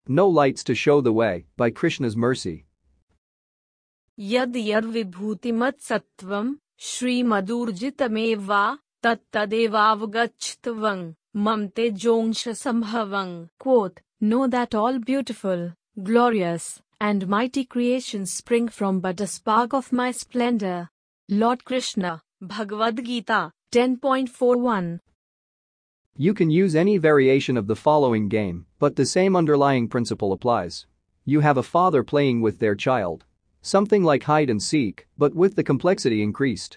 No lights to show the way, by Krishna's mercy. यद यद विभूतिमत् सत्वं श्रीमदूर्जितमेवा तत्तदेवावगच्छत्वं ममते जोंश संभवं. Quote, know that all beautiful, glorious, and mighty creations spring from but a spark of my splendor. Lord Krishna, Bhagavad Gita, 10.41. You can use any variation of the following game, but the same underlying principle applies. You have a father playing with their child. Something like hide and seek, but with the complexity increased.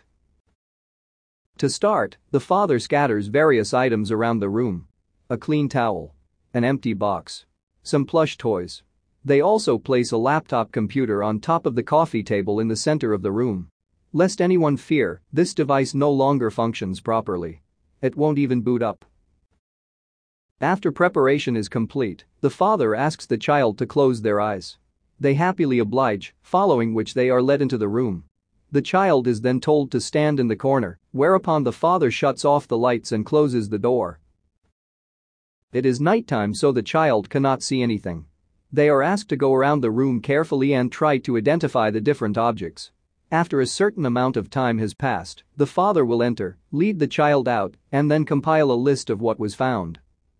To start, the father scatters various items around the room. A clean towel. An empty box. Some plush toys. They also place a laptop computer on top of the coffee table in the center of the room. Lest anyone fear, this device no longer functions properly. It won't even boot up. After preparation is complete, the father asks the child to close their eyes. They happily oblige, following which they are led into the room. The child is then told to stand in the corner, whereupon the father shuts off the lights and closes the door. It is nighttime, so the child cannot see anything. They are asked to go around the room carefully and try to identify the different objects. After a certain amount of time has passed, the father will enter, lead the child out, and then compile a list of what was found.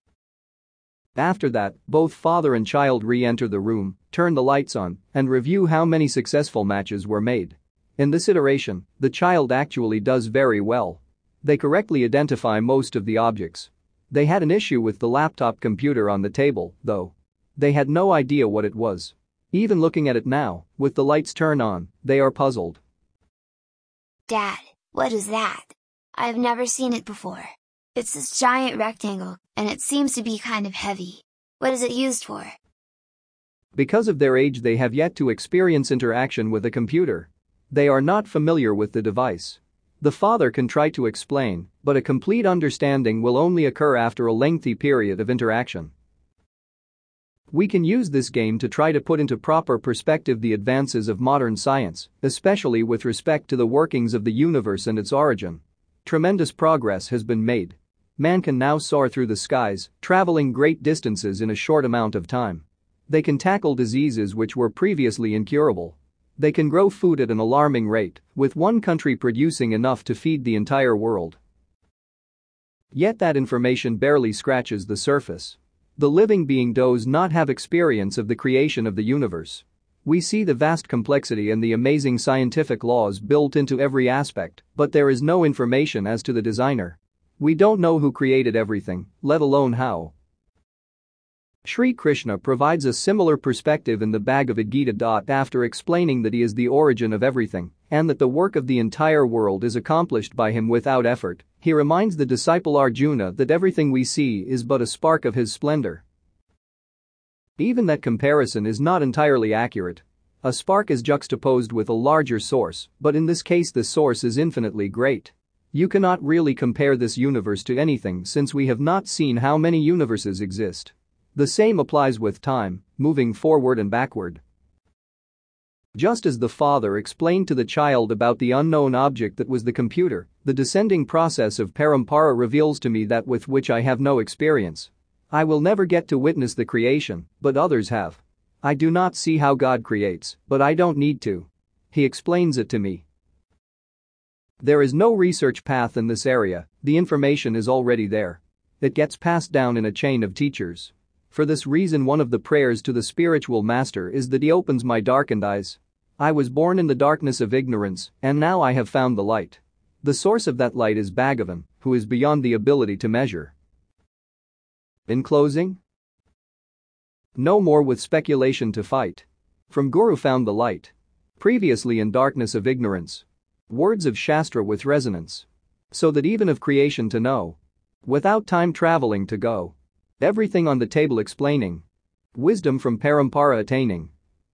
After that, both father and child re-enter the room, turn the lights on, and review how many successful matches were made. In this iteration, the child actually does very well. They correctly identify most of the objects. They had an issue with the laptop computer on the table, though. They had no idea what it was. Even looking at it now, with the lights turned on, they are puzzled. Dad, what is that? I've never seen it before. It's this giant rectangle, and it seems to be kind of heavy. What is it used for? Because of their age, they have yet to experience interaction with a computer. They are not familiar with the device. The father can try to explain, but a complete understanding will only occur after a lengthy period of interaction. We can use this game to try to put into proper perspective the advances of modern science, especially with respect to the workings of the universe and its origin. Tremendous progress has been made. Man can now soar through the skies, traveling great distances in a short amount of time. They can tackle diseases which were previously incurable. They can grow food at an alarming rate, with one country producing enough to feed the entire world. Yet that information barely scratches the surface. The living being does not have experience of the creation of the universe. We see the vast complexity and the amazing scientific laws built into every aspect, but there is no information as to the designer. We don't know who created everything, let alone how. Sri Krishna provides a similar perspective in the Bhagavad Gita. After explaining that he is the origin of everything, and that the work of the entire world is accomplished by him without effort, he reminds the disciple Arjuna that everything we see is but a spark of his splendor. Even that comparison is not entirely accurate. A spark is juxtaposed with a larger source, but in this case the source is infinitely great. You cannot really compare this universe to anything since we have not seen how many universes exist. The same applies with time, moving forward and backward. Just as the father explained to the child about the unknown object that was the computer, the descending process of Parampara reveals to me that with which I have no experience. I will never get to witness the creation, but others have. I do not see how God creates, but I don't need to. He explains it to me. There is no research path in this area, the information is already there. It gets passed down in a chain of teachers. For this reason, one of the prayers to the spiritual master is that he opens my darkened eyes. I was born in the darkness of ignorance, and now I have found the light. The source of that light is Bhagavan, who is beyond the ability to measure. In closing, no more with speculation to fight. From Guru found the light. Previously in darkness of ignorance. Words of Shastra with resonance. So that even of creation to know. Without time traveling to go. Everything on the table explaining. Wisdom from Parampara attaining.